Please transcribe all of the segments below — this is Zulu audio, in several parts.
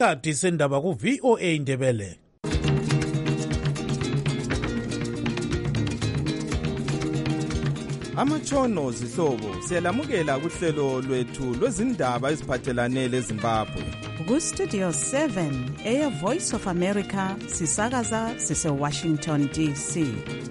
isikhathi sendaba ku-VOA Indebele. Amatshono zihlobo siyalamukela kuhlelo lwethu lwezindaba eziphathelane leZimbabwe. Ku-Studio 7 Air Voice of America sisakaza sise-Washington DC.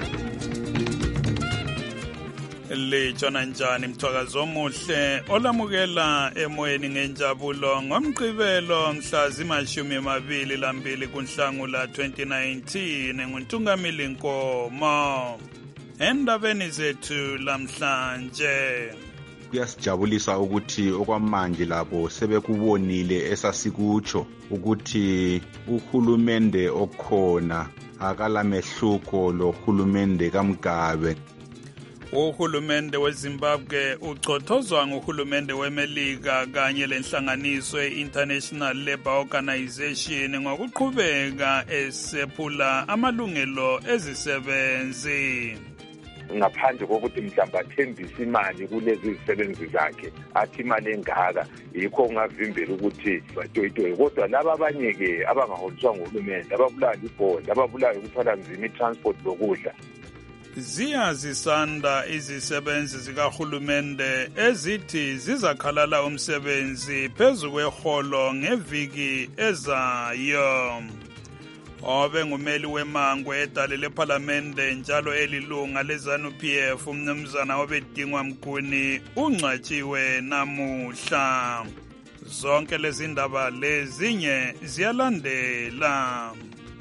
Litshona njani mthwakazo omuhle olamukela emoyeni ngenjabulo ngomgqibelo mhla zima-22 kuNhlangula 2019 nguNtungamili Nkomo. Endabeni zethu lamhlanje kuyasijabulisa ukuthi okwamanje labo sebekubonile esasikutsho ukuthi uhulumende okhona akalamehluko lohulumende kaMgabe. Uhulumende weZimbabwe uchothozwa nguhulumende weMelika kanye lenhlanganiso ye-International Labour Organization ngokuqhubeka esephula amalungelo ezisebenzi. Ngaphandle kokuthi mhlawumbe athembise imali kulezi zisebenzi zakhe athi imali engaka yikho kungavimbela ukuthi batoyitoye, kodwa laba abanye-ke abangaholiswa nguhulumende ababulawa libhondi ababulawa ukuthwala nzima i-transport lokudla. Ziyazisanda izisebenzi zikahulumende ezithi zizakhalala umsebenzi phezu kweholo ngeviki ezayo. Obe ngumeli wemangwe edale lephalamende njalo elilunga leZANU-PF umnumzana obedingwa Mguni ungcwatshiwe namuhla. Zonke lezi ndaba lezinye ziyalandela.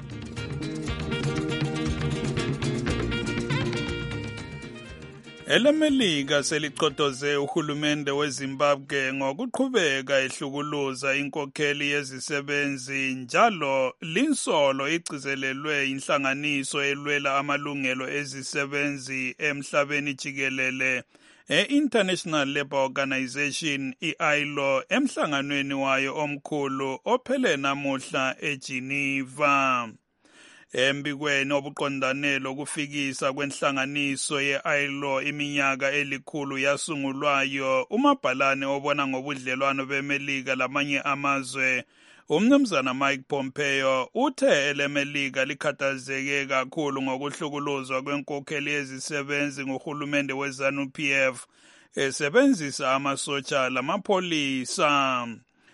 EleMelika selichotoze uhulumende weZimbabwe ngokuqhubeka ehlukuluza inkokheli yezisebenzi njalo linsolo igcizelelwe inhlanganiso elwela amalungelo ezisebenzi emhlabeni jikelele e-International Labour Organization i-ILO emhlanganweni wayo omkhulu ophele namuhla eGeneva. Embikweni obuqondanelo kufikisa kwenhlanganiso ye-ILO iminyaka elikhulu yasungulwayo umabhalane obona ngobudlelwano beMelika lamanye amazwe umnumzana Mike Pompeo uthe eleMelika likhathazeke kakhulu ngokuhlukuluzwa kwenkokheli yezisebenzi nguhulumende weZANU-PF esebenzisa amasotsha lamapholisa.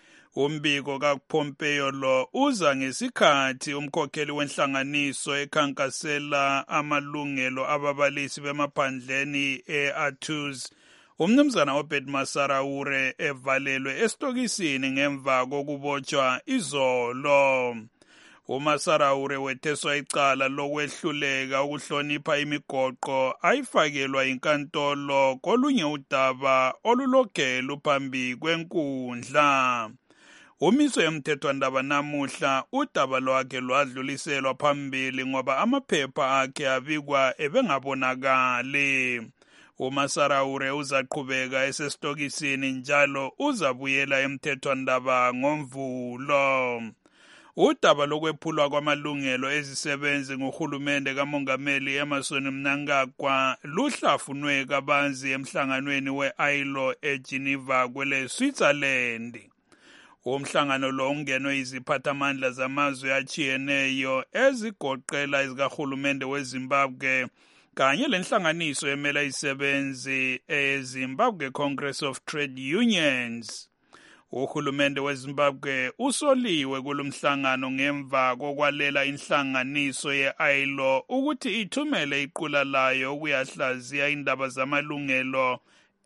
Umbiko kaPompeo lo uza ngesikhathi umkhokheli wenhlanganiso ekhankasela amalungelo ababalisi bemaphandleni e-Athus umnumzana Obed Masaraure evalelwe esitokisini ngemva kokubotshwa izolo. uMasaraure wetheswa icala lokwehluleka ukuhlonipha imigoqo ayifakelwa inkantolo kolunye udaba olulogelu phambi kwenkundla. Umiso yomthethwandaba namuhla udaba lwakhe lwadluliselwa phambili ngoba amaphepha akhe abikwa ebengabonakali. uMasaraure uzaqhubeka esesitokisini njalo uzabuyela emthethwandaba ngoMvulo. Udaba lokwephulwa kwamalungelo ezisebenzi nguhulumende kamongameli Emmerson Mnangagwa luhlafunwe kabanzi emhlanganweni we-ILO eGeneva kwele Switzerland. Umhlangano lo ungenwe iziphathamandla zamazwe achiyeneyo ezigoqela ezikahulumende weZimbabwe kanye lenhlanganiso emela isebenzi eZimbabwe Congress of Trade Unions. Uhulumende weZimbabwe usoliwe kulomhlangano ngemva kokwalela inhlanganiso ye-ILO ukuthi ithumele iqula layo ukuyahlaziya indaba zamalungelo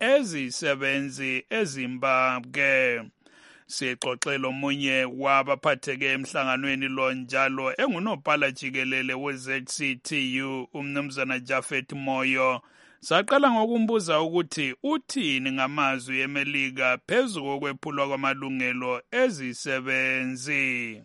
ezisebenzi eZimbabwe. Sixoxela omunye wabaphatheke emhlanganweni lo njalo engunobhala jikelele we-ZCTU umnumzana Japhet Moyo. Saqala ngokumbuza ukuthi uthini ngamazwi eMelika phezu kokwephulwa kwamalungelo ezisebenzi.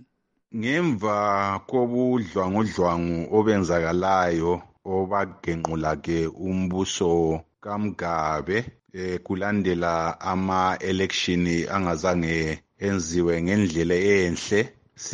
Ngemva kobudlwangudlwangu obenzakalayo obagenqula-ke umbuso kaMgabe kulandela ama-election angazange enziwe ngendlela enhle,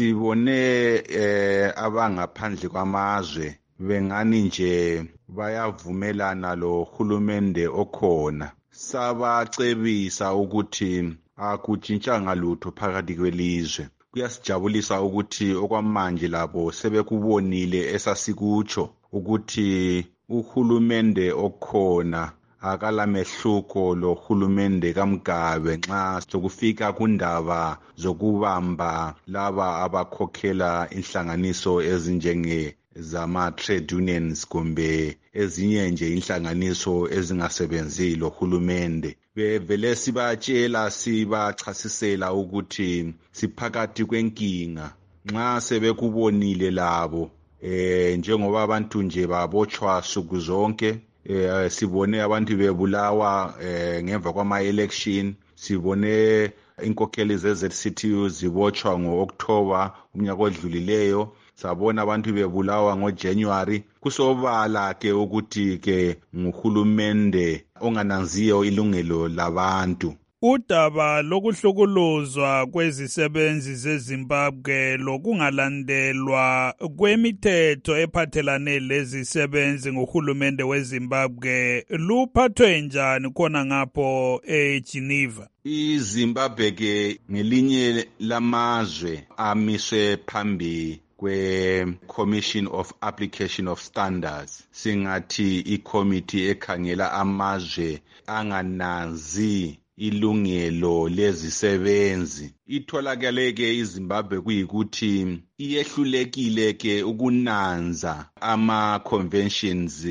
sibone abangaphandle kwamazwe bengani nje bayavumelana lo hulumende okhona. Sabacebisa ukuthi akutshintshanga lutho phakathi kwelizwe. kuyasijabulisa ukuthi okwamanje labo sebekubonile esasikutsho ukuthi uhulumende okhona akalamehluko lohulumende kaMgabe nxa sokufika kundaba zokubamba laba abakhokhela inhlanganiso ezinjenge zama trade unions kumbe ezinye nje inhlanganiso ezingasebenzi lohulumende. Bevele sibatshela sibachasisela ukuthi siphakathi kwenkinga nxa sebekubonile labo njengoba abantu nje babotshwa suku zonke. Sibone abantu bebulawa ngemva kwama-election, sibone inkokheli ze-ZCTU zibotshwa ngo-October umnyaka odlulileyo, sabona abantu bebulawa ngoJanuary. Kusobala ke ukuthi ke nguhulumende ongananziyo ilungelo labantu. Udaba lokuhlukuluzwa kwezisebenzi zeZimbabwe lokungalandelwa kwemithetho ephathelane lezisebenzi ngohulumende weZimbabwe luphathwe njani khona ngapho eGeneva? iZimbabwe ke ngelinye lamazwe amiswe phambi kwe-Commission of Application of Standards, singathi ikomiti ekhangela amazwe angananzi ilungelo lezisebenzi. Itholakale ke iZimbabwe kuyikuthi iyehlulekile ke ukunanza ama-conventions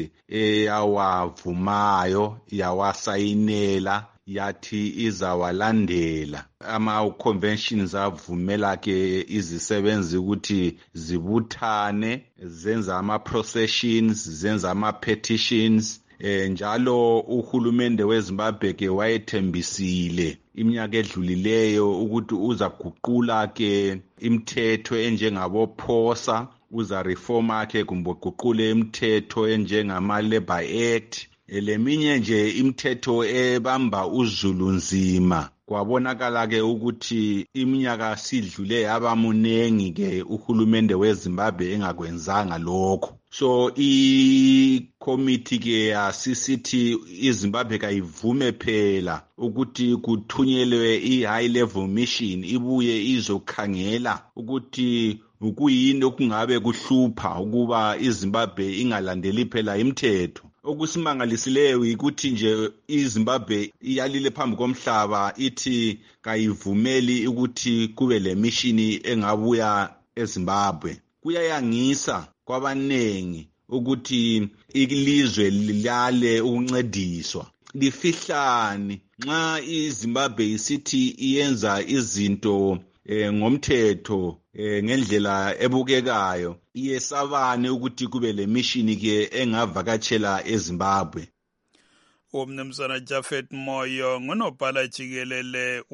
eyawavumayo yawasayinela yathi izawalandela. Ama-conventions avumela ke izisebenzi ukuthi zibuthane, zenza ama-processions, zenza ama-petitions. Njalo uhulumende weZimbabwe ke wayethembisile iminyaka edlulileyo ukuthi uza guqula ke imithetho enjengabo POSA, uza reforma ke kumbe guqule imithetho enjengama Labor Act, leminye nje imithetho ebamba uzulu nzima. Kwabonakala ke ukuthi iminyaka sidlule yabamunengi ke uhulumende weZimbabwe engakwenzanga lokho. So ikomiti ke yasisithi iZimbabwe kayivume phela ukuthi kuthunyelwe i-high level mission ibuye izokhangela ukuthi ukuyini okungabe kuhlupha ukuba iZimbabwe ingalandeli phela imithetho. Okusimangalisileyo ukuthi nje iZimbabwe iyalile phambi komhlaba ithi kayivumeli ukuthi kube le mission engabuya eZimbabwe. Kuyayangisa kwabanengi ukuthi ilizwe lilale ukuncediswa. Lifihlani nxa iZimbabwe isithi iyenza izinto ngomthetho ngendlela ebukekayo, iyesabane ukuthi kube le mission ke engavakatshela eZimbabwe. Umnumzana Japhet Moyo ngunobhala jikelele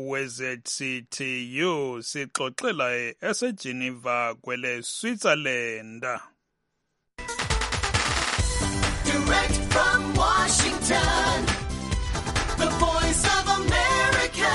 we-ZCTU sixoxela eseGeneva kwele Switzerland. Direct from Washington, the Voice of America,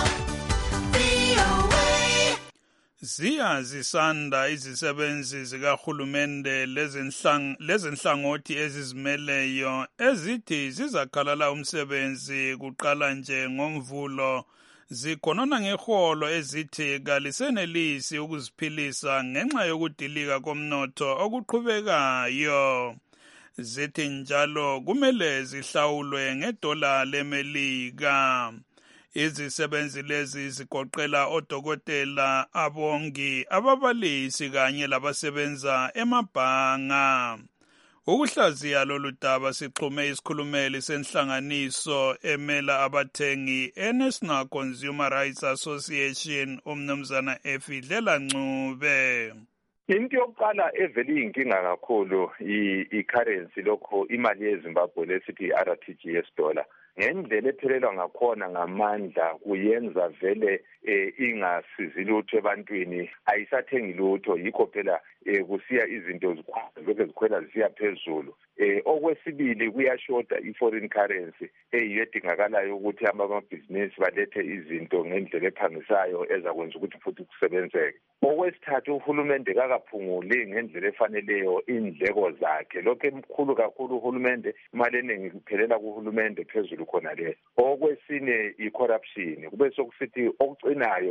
VOA. Ziyazisanda izisebenzi zikahulumende lezenhlangothi ezizimeleyo ezithi zizakhalala umsebenzi kuqala nje ngoMvulo, zikhonona ngeholo ezithi kalisenelisi ukuziphilisa ngenxa yokudilika komnotho okuqhubekayo. Zithi njalo kumele zihlawulwe ngedola leMelika. Izisebenzi lezi zigoqela odokotela, abongi, ababalisi kanye labasebenza emabhanga. Ukuhlaziya lolu daba sixhume isikhulumeli senhlanganiso emela abathengi eNational Consumer Rights Association umnumzana Efidlela Ncube. Into yokuqala evele iyinkinga kakhulu i-currency lokho imali yeZimbabwe lesithi i-RTGS dollar. Ngendlela ephelelwa ngakhona ngamandla kuyenza vele ingasizi lutho ebantwini, ayisathengi lutho, yikho phela kusiya izinto zikhwela zisiya phezulu. Okwesibili kuyashoda i-foreign currency eyiyo edingakalayo ukuthi amabhizinisi balethe izinto ngendlela ephangisayo ezakwenza ukuthi futhi kusebenzeke. Okwesithathu uhulumende kakaphunguli ngendlela efaneleyo indleko zakhe. Lokho emkhulu kakhulu uhulumende, imali eningi kuphelela kuhulumende phezulu khona le. Okwesine i-corruption, kube sokusithi okucinayo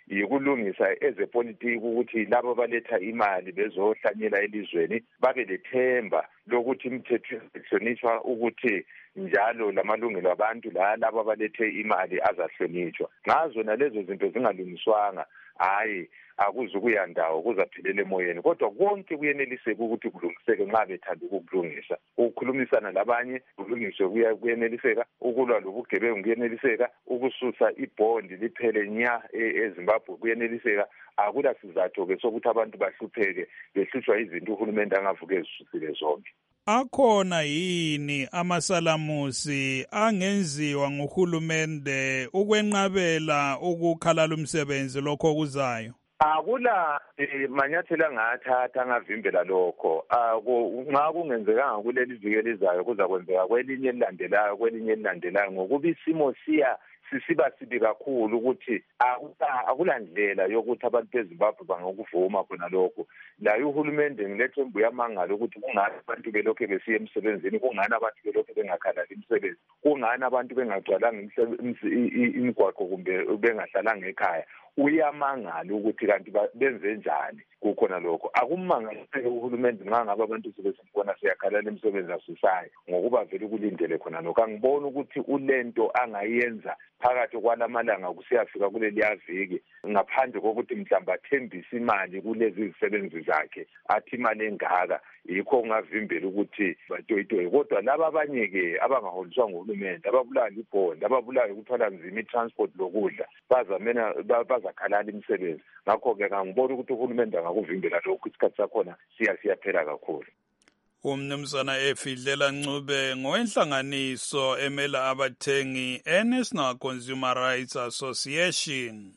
yikulungisa ezepolitiki ukuthi labo baletha imali bezohlanyela elizweni babe lethemba lokuthi imithetho ihlonishwa ukuthi njalo lamalungelo abantu labo abalethe imali azahlonishwa. Ngazo nalezo zinto zingalungiswanga hayi akuzukuya ndawo kuzaphelela emoyeni, kodwa konke kuyeneliseka ukuthi kulungiseke nxa bethanda ukukulungisa. Ukukhulumisana labanye kulungiswe kuyeneliseka, ukulwa lobugebengu kuyeneliseka, ukususa ibhondi liphele nya eZimbabwe kuyeneliseka. Akula sizatho ke sokuthi abantu bahlupheke behlutshwa izinto uhulumende angavuke ezisusile zonke. Akhona yini amasalamusi angenziwa nguhulumende ukwenqabela ukukhalala umsebenzi lokho kuzayo? Akula manyathelo angathatha angavimbela lokho. Nxa kungenzekanga kuleli viki elizayo kuza kwenzeka kwelinye elilandelayo ngokuba isimo sisiba sibi kakhulu ukuthi akulandlela yokuthi abantu beZimbabwe bangakuvuma khona lokho. La uhulumende ngilethembu yamangala ukuthi kungani abantu belokho besiya emsebenzini, kungani abantu belokho bengakhalali imisebenzi, kungani abantu bengagcwalanga imigwaqo kumbe bengahlalanga ekhaya. Uyamangala ukuthi kanti benze njani kukhona lokho. Akumangalise uhulumende nxa ngabe abantu sebesibona siyakhalala imisebenzi asisayi ngokuba vele kulindele khona lokho. Angibona ukuthi ulento angayenza phakathi kwalamalanga kusiyafika kuleli yaviki ngaphandle kokuthi mhlamba athembise imali kulezi izisebenzi zakhe athi imali engaka yikho ngavimbela ukuthi batoyitoye. Kodwa laba abanye-ke abangaholiswa nguhulumende, ababulawa libhondi, ababulawa ukuthwala nzima i-transport lokudla, bazakhalala imisebenzi. Ngakho-ke angibona ukuthi uhulumende angakuvimbela lokhu isikhathi sakhona siyaphela kakhulu. Umnumzana Efidlela Ncube ngowenhlanganiso emela abathengi National Consumer Rights Association.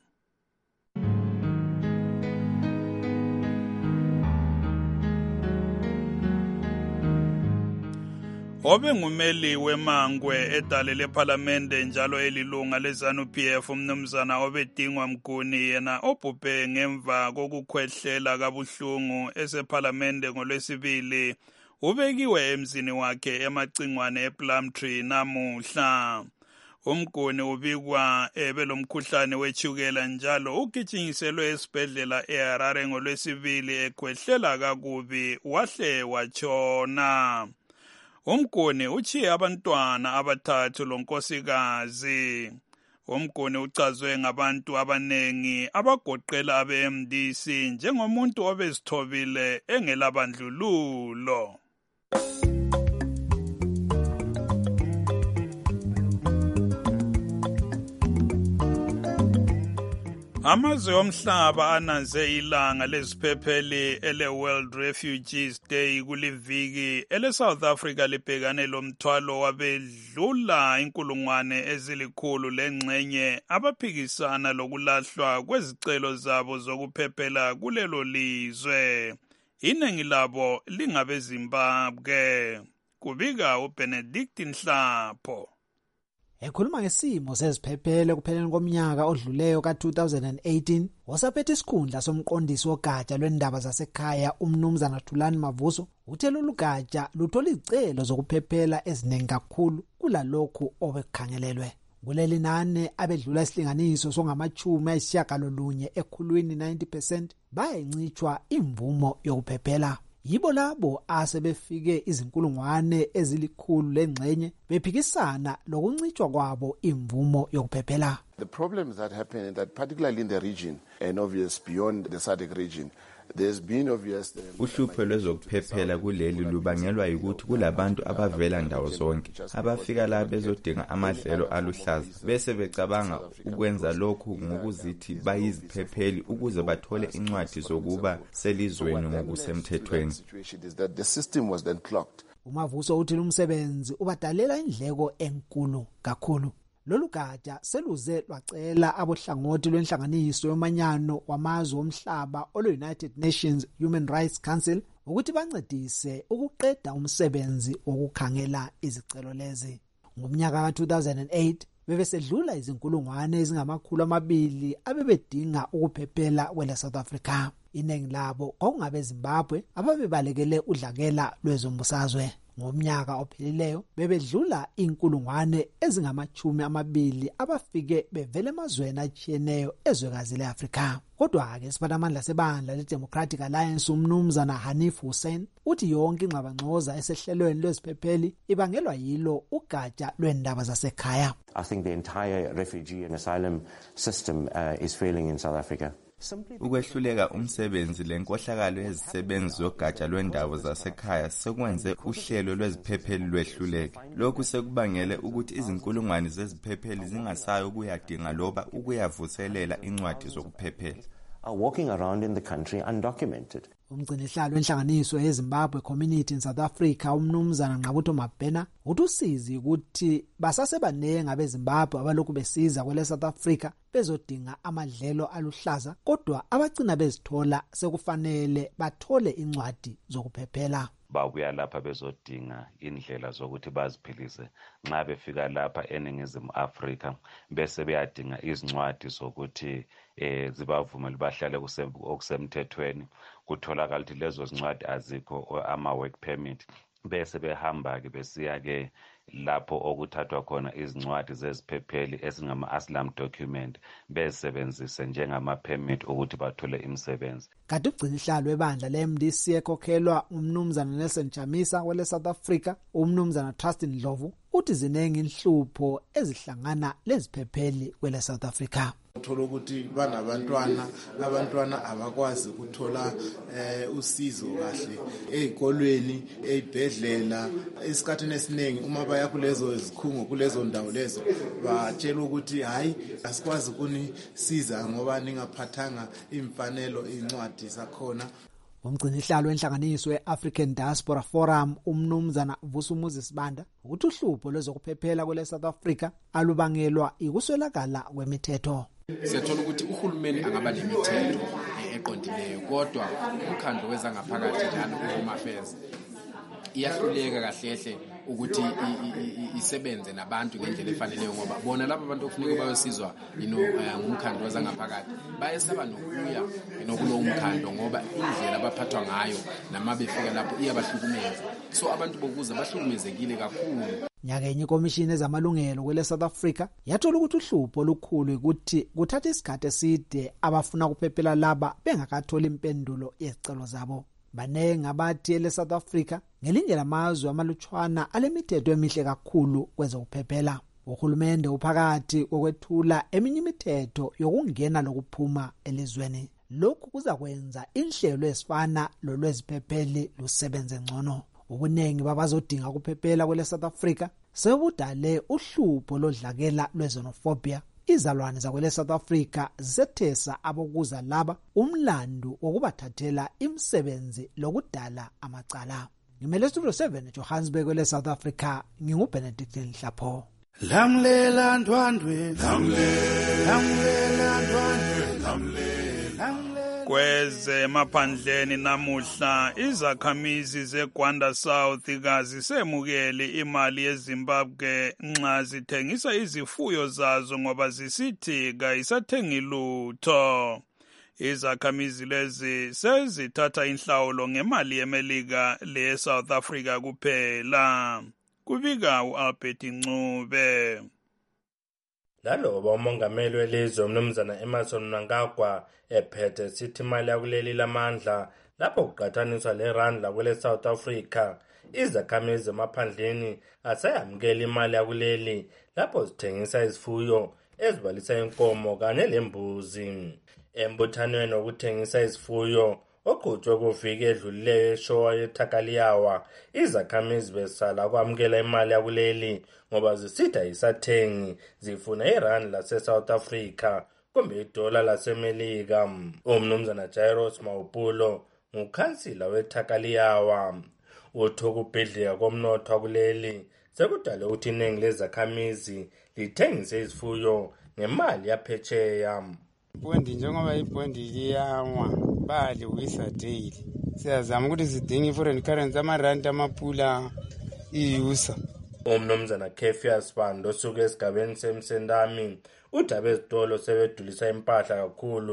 Obe ngumeli weMangwe edale leParlamente njalo elilunga leZANU-PF umnumzana Obedingwa Mguni yena obhubhe ngemva kokukhwehlela kabuhlungu eseParlamente ngoLwesibili ubekiwe emzini wakhe emacingwane ePlumtree namuhla. Umguni ubikwa belomkhuhlane wetshukela njalo ugijinyiselwe esibhedlela eHarare ngoLwesibili ekhwehlela kakubi wahle watshona. Umguni uchiye abantwana abathathu lonkosikazi. Umguni uchazwe ngabantu abanengi abagoqela abe-MDC njengomuntu obezithobile engelabandlululo. Amazwe omhlaba ananze ilanga leziphepheli ele-World Refugees Day kuliviki ele-South Africa libhekane lomthwalo wabedlula inkulungwane ezilikhulu lengxenye abaphikisana lokulahlwa kwezicelo zabo zokuphephela kulelo lizwe. Iningi labo lingabeZimbabwe. Kubika uBenedict Nhlapho. Ekhuluma ngesimo seziphephelo kupheleni komnyaka odluleyo ka-2018, wasaphethe isikhundla somqondisi wogatsha lwendaba zasekhaya umnumzana Thulani Mavuso uthe lolu gatsha luthola izicelo zokuphephela eziningi kakhulu kulalokhu obekukhangelelwe. Kuleli nani abedlula isilinganiso songama-90 ekhulwini 90% bayencitshwa imvumo yokuphephela. Yibo labo asebefike izinkulungwane ezilikhulu lengxenye bephikisana lokuncitshwa kwabo imvumo yokuphephela. The problems that happen, that particularly in the region and obvious beyond the SADC region, there's been obvious uhlupho lwezokuphephela kuleli lubangelwa ukuthi kulabantu abavela ndawo zonke abafika la bezodinga amadlelo aluhlaza bese becabanga ukwenza lokhu ngokuzithi bayiziphepheli ukuze bathole incwadi zokuba selizweni ngokusemthethweni. The system was then clogged. uMavuso uthi umsebenzi ubadalela indleko enkulu kakhulu. Lolu gatsha seluze lwacela abohlangothi lwenhlanganiso yomanyano wamazwe omhlaba olo-United Nations Human Rights Council ukuthi bancedise ukuqeda umsebenzi wokukhangela izicelo lezi. Ngomnyaka ka-2008 bebesedlula izinkulungwane ezingama-200 abebedinga ukuphephela kwele South Africa. Iningi labo kwakungabe Zimbabwe ababebalekele udlakela lwezombusazwe. Ngomnyaka ophelileyo bebedlula inkulungwane ezingama-20 abafike bevela emazweni atshiyeneyo ezwekazi le-Afrika. Kodwa-ke isiphathimandla sebandla le-Democratic Alliance umnumzana Hanif Hussein uthi yonke ingxabangxoza esehlelweni lweziphepheli ibangelwa yilo ugatsha lwendaba zasekhaya. I think the entire refugee and asylum system is failing in South Africa. Ukwehluleka umsebenzi lenkohlakalo yezisebenzi zogatsha lwendaba zasekhaya sekwenze uhlelo lweziphepheli lwehluleke. Lokhu sekubangele ukuthi izinkulungwane zeziphepheli zingasayi ukuyadinga loba ukuyavuselela incwadi zokuphephela. Are walking around in the country undocumented. Umgcinihlalo wenhlanganiso yeZimbabwe Community in South Africa umnumzana Nqabutho Mabhena uthi usizi ukuthi basasebanenge abeZimbabwe abalokhu besiza kwele South Africa bezodinga amadlelo aluhlaza kodwa abagcina bezithola sekufanele bathole incwadi zokuphephela. Babuya lapha bezodinga indlela zokuthi baziphilise nxa befika lapha eNingizimu Afrika bese beyadinga izincwadi zokuthi zibavumele bahlale okusemthethweni. Kutholakala ukuthi lezo zincwadi azikho ama-work permit bese behamba-ke besiya-ke lapho okuthathwa khona izincwadi zeziphepheli ezingama-asylum document bezisebenzise njengama-permit ukuthi bathole imisebenzi. Kanti ugcinihlalo webandla le-MDC ekhokhelwa umnumzana Nelson Chamisa wele South Africa umnumzana Trustin Ndlovu uthi zinengi inhlupho ezihlangana leziphepheli kwele South Africa. Uthola ukuthi abantwana abakwazi ukuthola usizo kahle ezikolweni ezibhedlela esikhathini esiningi uma baya kulezo izikhungo kulezo ndawo lezo batshela ukuthi hayi asikwazi kunisiza ngoba ningaphathanga imfanelo incwadi zakhona. Umgcinihlalo wenhlanganiso ye-African Diaspora Forum umnumzana Vusumuzi Sibanda uthi uhlupho lwezokuphephela kwele South Africa alubangelwa ikuswelakala kwemithetho. Siyathola ukuthi uhulumeni angaba nemithetho eqondileyo kodwa umkhandlo wezangaphakathi njalo Home Affairs iyahluleka kahlehle ukuthi isebenze nabantu ngendlela efaneleyo ngoba bona laba abantu okufuneka bayosizwa ngumkhandlo wezangaphakathi bayesaba nokuya nokulo umkhandlo ngoba indlela abaphathwa ngayo nama befika lapho iyabahlukumeza so abantu bokuza bahlukumezekile kakhulu. Nyakenye ikomishini ezamalungelo kwele South Africa yathola ukuthi uhlupho olukhulu ukuthi kuthatha isikhathi eside abafuna ukuphephela laba bengakatholi impendulo yezicelo zabo. Banenge abathi ele South Africa ngelinye lamazwe amalutshwana alemithetho emihle kakhulu kwezokuphephela. Uhulumende uphakathi kokwethula eminye imithetho yokungena lokuphuma elizweni. Lokhu kuzakwenza inhlelo ezifana lolweziphepheli lusebenze ngcono. Ubunengi babazodinga ukuphephela kwele South Africa sebudale uhlupho lodlakela lwezonofobia. Izalwane zakwele South Africa zisethesa abokuza laba umlando wokubathathela imisebenzi lokudala amacala. Ngimele Studio 7 Johannesburg kwele South Africa nginguBenedict Nhlapho. Lamlela ndwandwe lamlela ndwandwe kweze maphandleni namuhla izakhamizi zeGwanda South kazisemukele imali yeZimbabwe nxa zithengisa izifuyo zazo ngoba zisithi kayisathengi lutho. Izakhamizi lezi sezithatha inhlawulo ngemali yeMelika le-South Africa kuphela. Kubika u-Albert Ncube. Laloba umongameli welizwe umnumzana Emmerson Mnangagwa ephethe sithi imali yakuleli lamandla lapho kuqathaniswa leRand lakwele South Africa izakhamizi emaphandleni asayamukela imali yakuleli lapho zithengisa izifuyo ezibalisa inkomo kanye lembuzi. Embuthanweni wokuthengisa izifuyo oqhutshwe kuviki edlulileyo eshowa yeThakaliyawa izakhamizi besala kwamukela imali yakuleli ngoba zisitha isathengi zifuna iRand lase-South Africa kumbe idola laseMelika. Umnumzana Jairus Mawupulo ngukhansila weThakaliyawa uthi ukubhidlika komnotho wakuleli sekudale ukuthi iningi lezakhamizi lithengise izifuyo ngemali yaphetsheya. Bondi njengoba ibondi liyawa baliwisa daily siyazama ukuthi sidinge i-foreign currency amarandi amapula iyusa. Umnumzana Kefias Bando osuke esigabeni semsendami uthi abezitolo sebedulisa impahla kakhulu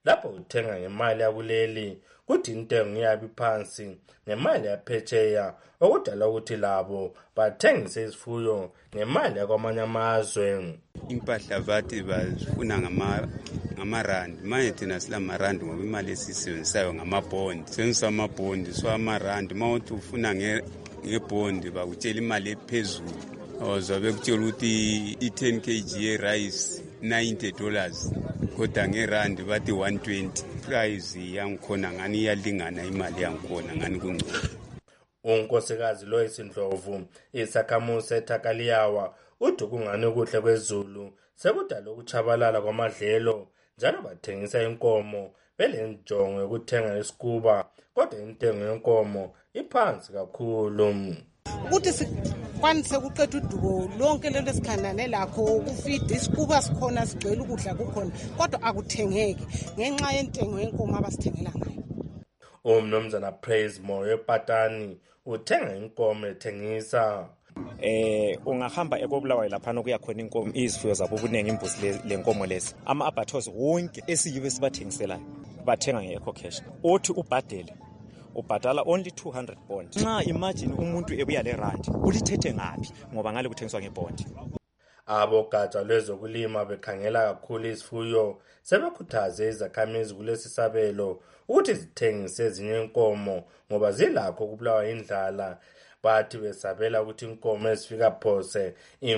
lapho uthenga ngemali yakuleli kuthi intengo iyabi phansi ngemali yaphetsheya okudala ukuthi labo bathengise isifuyo ngemali yakwamanye amazwe. Impahla bathi bazifuna ngamarandi manje thina sila marandi ngoba imali esisebenzisayo ngamabhondi senzisa amabhondi so amarandi mawuthi ufuna ngebhondi bakutshela imali ephezulu ozobe kutshela ukuthi i-10 kg ye-rice $90 kodwa ngerandi bathi 120 price yangikhona ngani iyalingana imali yangikhona ngani kungcono. Unkosikazi Lois Ndlovu isakhamuzi eThakaliyawa uthi kungani kuhle kwezulu sekudala ukuchabalala kwamadlelo njalo bathengisa inkomo belenjongo yokuthenga isikuba kodwa intengo yenkomo iphansi kakhulu. Ukuthi sikwanise ukuqeda udubo lonke lelo sikhandane lakho ukufida isikuba sikhona sigcwele ukudla kukhona kodwa akuthengeki ngenxa yentengo yenkomo abasithengela ngayo. Umnumzana Praise Moyo ePatani uthenga inkomo ethengisa. Ungahamba ekobulawayo laphana kuya khona inkomo izifuyo zabo kuningi imbuzi lenkomo lezi ama-abattoirs wonke esiyibo esibathengiselayo bathenga nge-eco cash othi ubhadele ubhadala only 200 bond. Nxa imagine umuntu ebuya lerandi ulithethe ngaphi ngoba ngale kuthengiswa ngebond. Abogatsha lwezokulima bekhangela kakhulu isifuyo sebekhuthaze izakhamizi kulesi sabelo ukuthi zithengise ezinye inkomo ngoba zilakho ukubulawa indlala. Bathi besabela ukuthi inkomo ezifika phose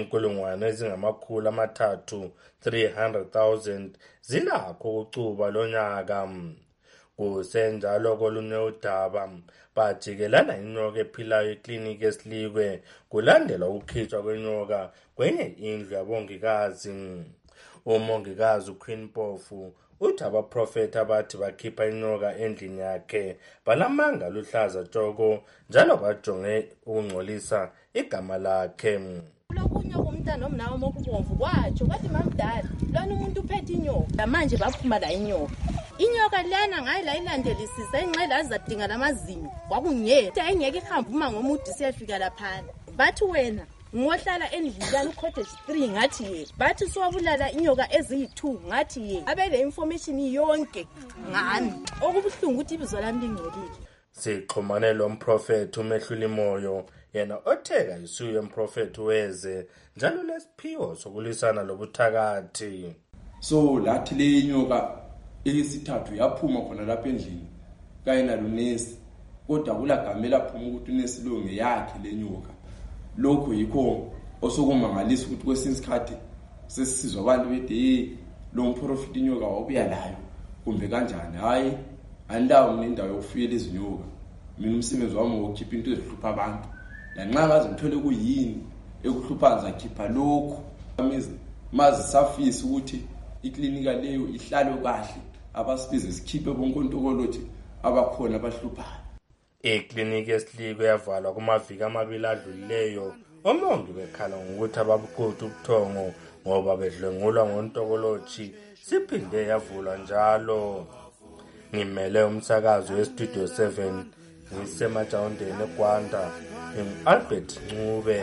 300,000 zilakho ukucuba lonyaka. Kusenjalo kolunye udaba bajikelana inyoka ephilayo ekliniki eSilikwe kulandela ukukhitshwa kwenyoka kwenye indlu yabongikazi. Umongikazi uQueen Pofu uthi abaprofeti abathi bakhipha inyoka endlini yakhe balamanga luhlaza tshoko njalo bajonge ukungcolisa igama lakhe. Lokunye kumntana omnawo mokubomvu kwatsho bathi mamdala lona umuntu uphethe inyoka manje baphuma la inyoka. Inyoka lena ngayi la ilandelisisa ingxela azadinga lamazinyo kwakungeke ayingeke ihambe uma ngomude siyafika lapha. Bathi wena ngohlala endlini yani cottage 3 ngathi ye. Bathi siwabulala inyoka eziyi2 ngathi ye. Abele information yonke ngani. Okubuhlungu ukuthi ibizo lami lingcolile. Sixhumane lo mprofeti umehluli moyo yena otheka isuyo emprofeti weze njalo lesiphiwo sokulisana lobuthakathi. So lathi le nyoka esithathu yaphuma khona lapha endlini kayena lunesi kodwa kulagamela phuma ukuthi unesilonge yakhe lenyoka. Lokho yikho osokumangalisa ukuthi kwesinye isikhathi sesizwa abantu bethi lo mprofeti inyoka wabuya layo kumbe kanjani. Hayi andawo nendawo yokufuyela izinyoka mina umsebenzi wami wokukhipha into ezihlupha abantu lanxa ngaze ngithole kuyini ekuhluphaza zakhipha lokho mazi safisa ukuthi iklinika leyo ihlale kahle abasibize sikhiphe bonkontokolothi abakhona abahluphayo. Ikliniki eSilikwe yavalwa kumaviki amabili adlulileyo omongi bekhala ngokuthi ababuqotha ubuthongo ngoba bedlengulwa ngontokolothi siphinde yavulwa njalo. Ngimele umsakazo weStudio 7 ngisemajawundeni eGwanda Albert Ncube.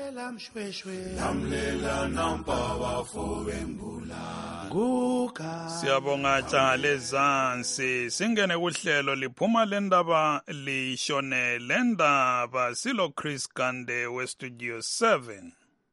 Siyabonga Jalezansi singene kuhlelo liphuma lendaba lishone lendaba silo Chris Gande weStudio 7.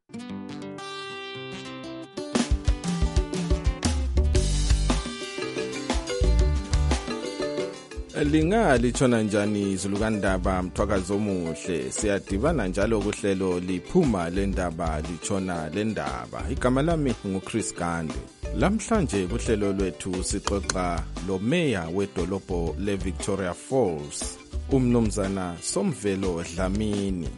Lingatshona njani izulukandaba mthwakazi omuhle siyadibana njalo kuhlelo liphuma lendaba litshona lendaba. Igama lami nguChris Gande. Lamhlanje kuhlelo lwethu sixoxa lo meya wedolobho leVictoria Falls umnumzana Somvelo Dlamini.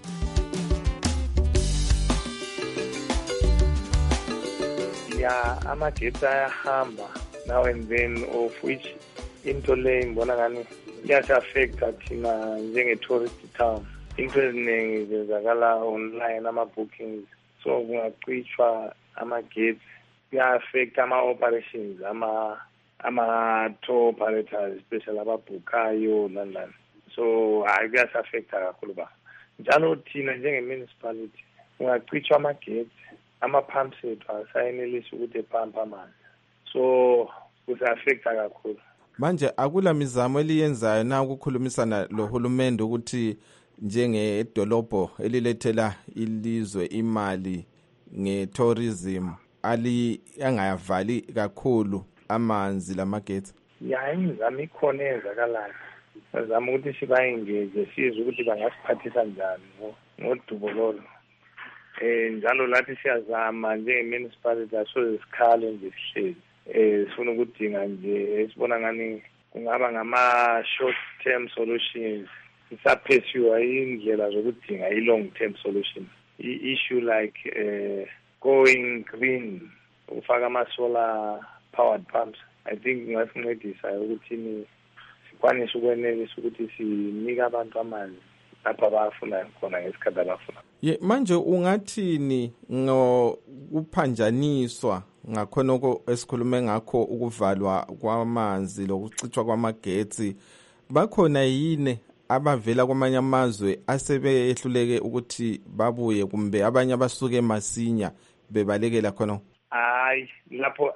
Amagetsi ayahamba now and then of which into le ngibona ngani iyasi-affecta thina njenge-tourist town. Into eziningi zenzakala online ama-bookings so kungacishwa amagetsi kuya-affecta ama-operations ama-tour operators especially ababhukayo nani. So hayi kuyasi-affecta kakhulu ba njalo thina njenge-municipality kungacishwa amagetsi ama-pumps ethu asayenelisi ukuthi epampe amanzi so kusa-affecta kakhulu. Manje akula mizamo eliyenzayo na ukukhulumisana lohulumende ukuthi njengedolobho elilethela ilizwe imali nge-tourism angayavali kakhulu amanzi lamagetsi? Ya, imizamo ikhona eyenzakalayo. Bazama ukuthi sibayengeze sizwe ukuthi bangasiphathisa njani ngodubo lolo. Njalo lathi siyazama njenge-municipality asoze sikhale nje sihlezi. Sifuna ukudinga nje esibona ngani kungaba ngama-short term solutions. Isaphesiwa indlela zokudinga i-long term solutions. I-issue like going green, ukufaka ama-solar powered pumps. I think ngasincedisa ukuthi sikwanise ukwenelisa ukuthi sinike abantu amanzi lapha abafuna khona ngesikhathi abafuna. Manje ungathini ngokuphanjaniswa ngakhonoko esikhulume ngakho ukuvalwa kwamanzi lokucithwa kwamagetsi? Bakhona yini abavela kwamanye amazwe asebehluleke ukuthi babuye kumbe abanye abasuke masinya bebalekela khona? Hayi, lapho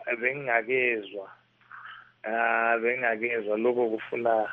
bengakezwa lokho kufuna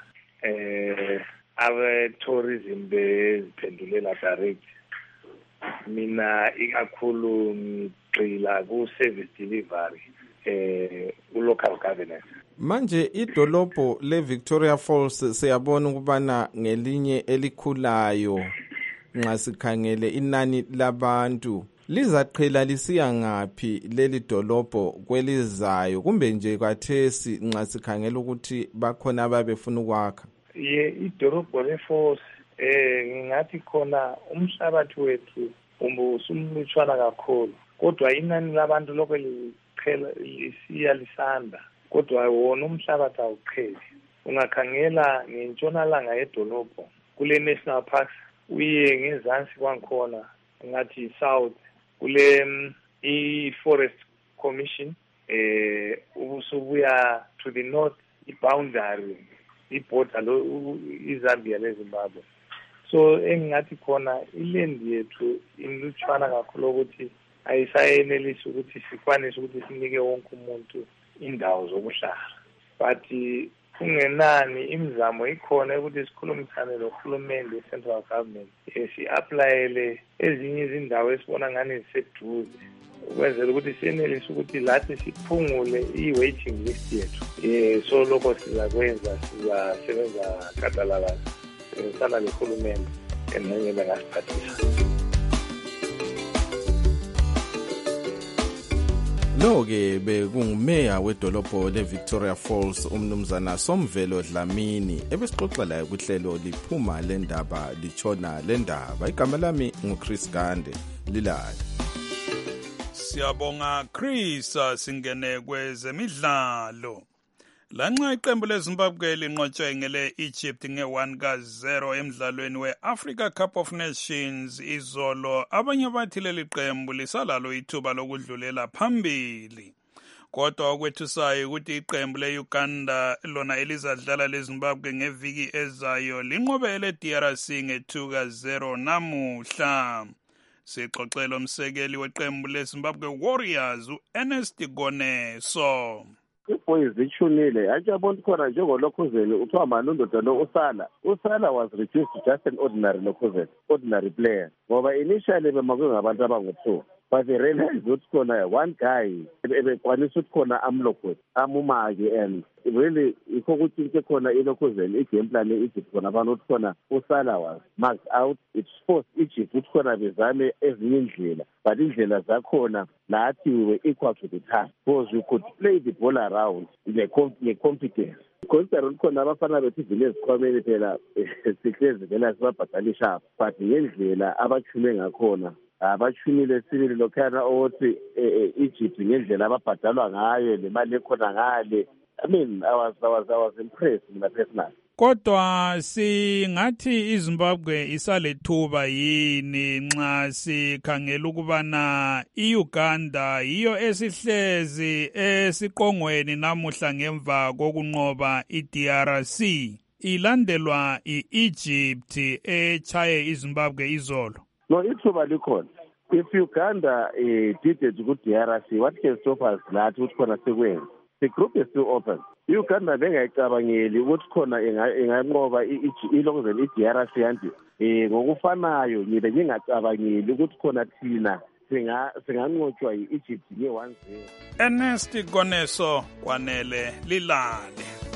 abe-tourism beziphendulela direct. Mina ikakhulu ngigxila ku-service delivery u-local governance. Manje idolobho le-Victoria Falls siyabona ukubana ngelinye elikhulayo nxa sikhangele inani labantu lizaqhela lisiya ngaphi leli dolobho kwelizayo kumbe nje kwathesi nxa sikhangela ukuthi bakhona ababefuna ukwakha? Idolobho le-Falls ngingathi khona umhlabathi wethu usumlutshwana kakhulu, kodwa inani labantu lokho lisiya lisanda, kodwa wona umhlabathi awuqheli. Ungakhangela ngentshonalanga yedolobho kule-national parks, uye ngezansi kwankhona ngathi south kule i-forest commission, ubusubuya to the north i-boundary i-border iZambia leZimbabwe. So engathi khona ilendi yethu imlutshwana kakhulu ukuthi ayisayenelisi ukuthi sikwanise ukuthi sinike wonke umuntu indawo zokuhlala. But kungenani imizamo ikhona ukuthi sikhulumisane nohulumende we-central government, si-aplayele ezinye izindawo esibona ngani ziseduze ukwenzela ukuthi siyenelise ukuthi lathi siphungule i-waiting list yethu. So lokho sizakwenza, sizasebenza gadalala sebenzisana nohulumende enenye bengasiphathisa. Lo-ke bekungumeya wedolobho le-Victoria Falls umnumzana Somvelo Dlamini ebesixoxa laye kuhlelo liphuma lendaba litshona lendaba. Igama lami nguChris Gande, lilale. Siyabonga Chris. Singene kwezemidlalo. Lanxa iqembu leZimbabwe linqotshwe ngele Egypt nge-1-0 emidlalweni we-Africa Cup of Nations izolo, abanye bathi leli qembu lisalalo ithuba lokudlulela phambili. Kodwa okwethusayo ukuthi iqembu le-Uganda lona elizadlala leZimbabwe ngeviki ezayo linqobele DRC nge-2-0 namuhla. Sixoxela umsekeli weqembu leZimbabwe Warriors u-Ernest Goneso. Boys ichunile ajabona khona njengolokhuzeni uthiwa manundoda lo usala was reduced to just an ordinary player ngoba initially bemakwe ngabantu abangu-2 but they realized ukuthi khona one guy ebekwanisa ukuthi khona amlokwe amumake, and really ikho ukuthi into khona ilokhuzeni igame plan e-Egypt khona abantu ukuthi khona usala was marked out. It forced Egypt ukuthi khona bezame ezinye indlela, but indlela zakhona lathi we were equal to the task because we could play the ball around nge-competence. Consider ukuthi khona abafana bethu vile ezikhwameni phela sihlezi vela sibabhadalisha, but ngendlela abachume ngakhona abachumile sibili lokhana ukuthi Egypt ngendlela ababhadalwa ngayo nemali ekhona ngale. I mean, I was impressed mina personally. Kodwa singathi iZimbabwe isalethuba yini nxa sikhangela ukubana iUganda yiyo esihlezi esiqongweni namuhla ngemva kokunqoba iDRC, ilandelwa iEgypt echaye iZimbabwe izolo? No, ithuba likhona. If Uganda did it ku DRC, what can stop us lathi ukuthi khona sekwenza? the group is still open. Uganda bengayicabangeli ukuthi khona inganqoba ilokuzeni i-DRC yanti ngokufanayo ngibe ngingacabangeli ukuthi khona thina singanqotshwa yi-Egypt nge-1-0. Ernest Koneso kwanele lilale.